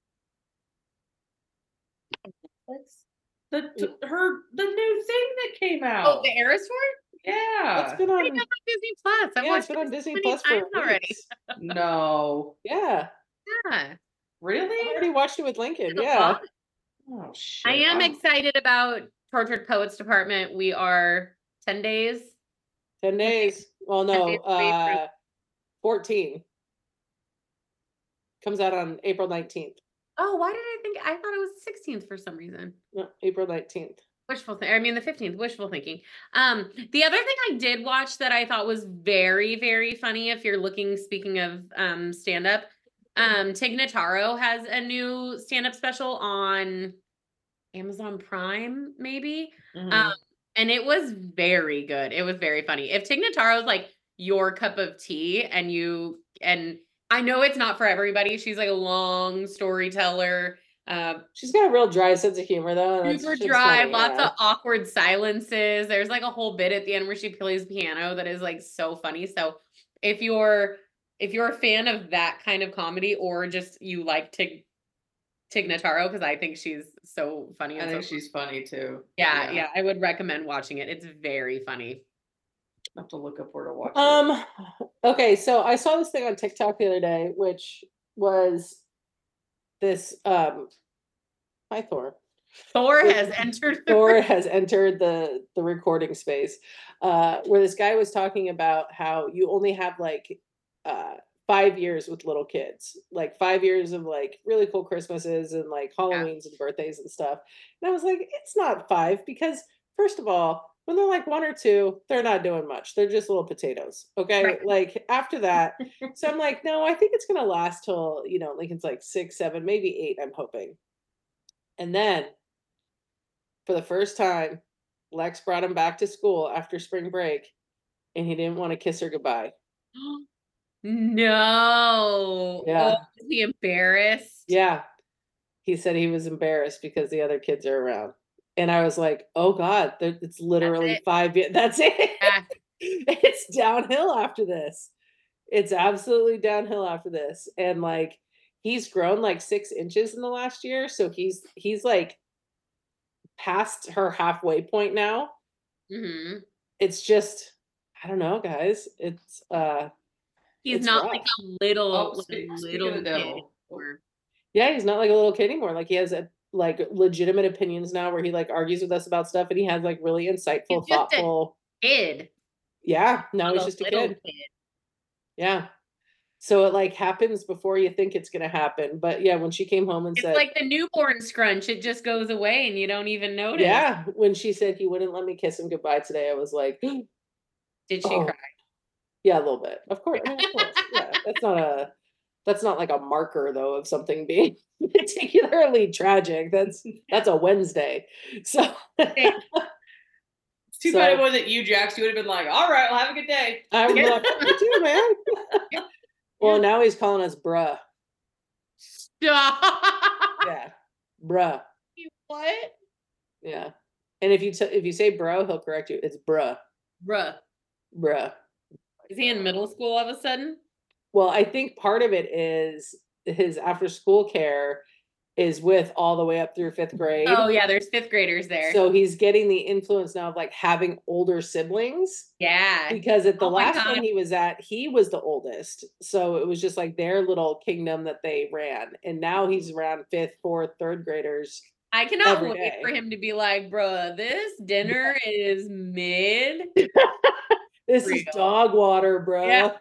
The t- her the new thing that came out. Oh, the Eras Tour? Yeah. It's been I on think it's on Disney Plus. I've Yeah, it's watched been it on so Disney many Plus for times already. weeks. No. Yeah. Yeah. I Really? already watched it with Lincoln. It's a Yeah. lot. Oh shit. I am I'm- excited about Tortured Poets Department. We are ten days. ten days. Well, ten no, days away from- uh fourteen. Comes out on April nineteenth. Oh, why did I think I thought it was the sixteenth for some reason? No, April nineteenth. Wishful thinking. I mean the fifteenth, wishful thinking. Um, the other thing I did watch that I thought was very, very funny, if you're looking, speaking of um stand-up, um, Tig Notaro has a new stand-up special on Amazon Prime, maybe. Mhm. Um, and it was very good. It was very funny. If Tig Notaro is like your cup of tea, and you and I know it's not for everybody. She's like a long storyteller. Uh, She's got a real dry sense of humor, though. and that's- super shit's dry, funny, lots yeah. of awkward silences. There's like a whole bit at the end where she plays piano that is like so funny. So if you're if you're a fan of that kind of comedy, or just you like Tig Tig Notaro, because I think she's so funny. I And think so she's funny too. yeah, yeah, I would recommend watching it. It's very funny. I have to look up where to watch it. Um, okay, so I saw this thing on TikTok the other day, which was this um hi Thor. Thor With- has entered the Thor has entered the the recording space, uh, where this guy was talking about how you only have like uh five years with little kids, like five years of like really cool Christmases and like Halloweens and birthdays and stuff. And I was like, it's not five, because first of all, when they're like one or two, they're not doing much. They're just little potatoes. Okay. Right. Like after that, so I'm like, no, I think it's gonna last till, you know, Lincoln's like six, seven, maybe eight, I'm hoping. And then for the first time, Lex brought him back to school after spring break, and he didn't want to kiss her goodbye. No. Yeah. Oh, is he embarrassed? Yeah. He said he was embarrassed because the other kids are around. And I was like, oh God, there- it's literally it. five years. That's it. Yeah. It's downhill after this. It's absolutely downhill after this. And like, he's grown like six inches in the last year. So he's, he's like past her halfway point now. hmm It's just, I don't know, guys. It's, uh, He's It's not rough. like a little, Oh, like a speak- speak of little the kid devil. anymore. yeah, he's not like a little kid anymore. Like he has a, like legitimate opinions now, where he like argues with us about stuff, and he has like really insightful, He's just a thoughtful. Kid. Yeah, now not he's a just a little kid. Yeah. So it like happens before you think it's gonna happen. But yeah, when she came home and It's said, like the newborn scrunch. It just goes away and you don't even notice. yeah, when she said he wouldn't let me kiss him goodbye today, I was like, Did she oh, cry? yeah, a little bit. Of course, I mean, of course. Yeah, that's not a, that's not like a marker though of something being particularly tragic. That's that's a Wednesday. So It's too So- bad it wasn't you, Jax. You would have been like, all right, well, have a good day. I would love you too, man. Well, now he's calling us bruh. Stop. Yeah, bruh. What? Yeah, and if you t- if you say bro, he'll correct you. It's bruh, Bruh. bruh. Is he in middle school all of a sudden? Well, I think part of it is his after school care is with all the way up through fifth grade. Oh yeah, there's fifth graders there. So he's getting the influence now of like having older siblings, yeah. because at the Oh my last God. one he was at, he was the oldest. So it was just like their little kingdom that they ran. And now he's around fifth, fourth, third graders. I cannot every wait day. for him to be like, bruh, this dinner is mid. This is Real. dog water, bro. Yeah.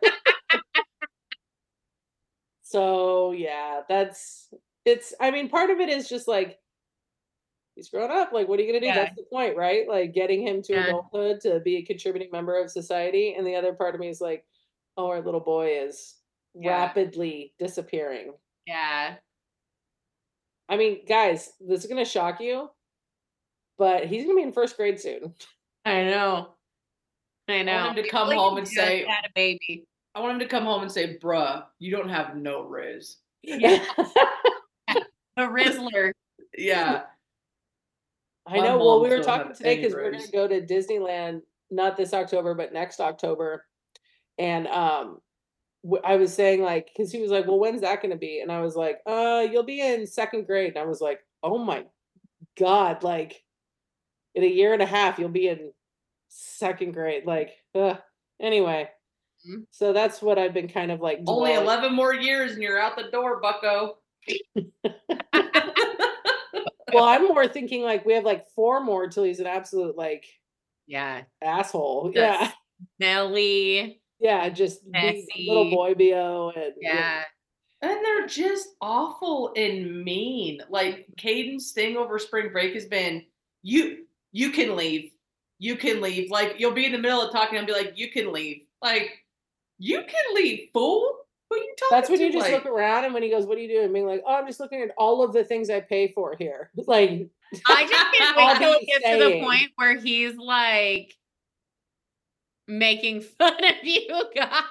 So yeah, that's it's I mean, part of it is just like he's grown up. Like, what are you gonna do? Yeah. That's the point, right? Like getting him to Yeah. adulthood to be a contributing member of society. And the other part of me is like, oh, our little boy is Yeah. rapidly disappearing. Yeah. I mean, guys, this is gonna shock you, but he's gonna be in first grade soon. I know. I know. I want him to I come feel like home he and just say, had a baby. I want him to come home and say, bruh, you don't have no riz. Yeah. A Rizzler. Yeah. I My know. Well, moms we were don't talking have today any because we're gonna riz. go to Disneyland, not this October, but next October. And um, w- I was saying like, because he was like, "Well, when's that gonna be?" And I was like, "Uh, you'll be in second grade." And I was like, "Oh my God!" Like, in a year and a half, you'll be in second grade. Like, uh, anyway. Mhm. So that's what I've been kind of like. Only dwelling- eleven more years and you're out the door, bucko. Well, I'm more thinking like we have like four more till he's an absolute like Yeah. asshole. Just Yeah. Nelly. Yeah, just be little Messy. boy B O and yeah. Yeah. And they're just awful and mean. Like Caden's thing over spring break has been, you you can leave. You can leave. Like you'll be in the middle of talking and be like, you can leave. Like, you can leave, fool. Who are you talking That's when to? you just like, look around and when he goes, "What are you doing?" Being like, "Oh, I'm just looking at all of the things I pay for here." Like, I just can't I'll wait till be it gets to the saying. point where he's like making fun of you guys.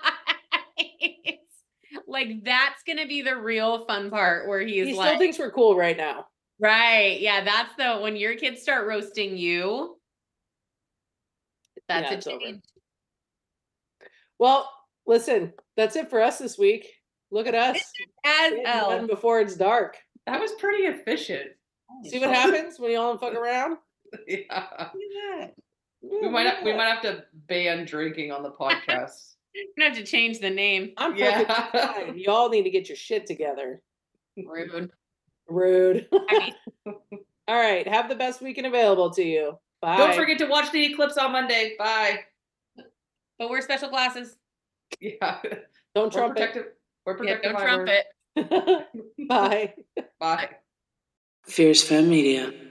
Like that's gonna be the real fun part where he's He like, still thinks we're cool right now. right, yeah, that's the when your kids start roasting you. That's Yeah, a it's over. change. Well, listen, that's it for us this week. Look at us. As Getting L. done before it's dark. that was pretty efficient. See what happens when you all fuck around? Yeah. Yeah. We might have, we might have to ban drinking on the podcast. We're gonna have to change the name. I'm perfectly Yeah. fine. You all need to get your shit together. Rude. Rude. I mean, All right. Have the best weekend available to you. Bye. Don't forget to watch the eclipse on Monday. Bye. but we're special classes. Yeah. Don't We're trumpet. protective. We're Yeah, protective. don't trumpet. Bye. Bye. Fierce Femme Media.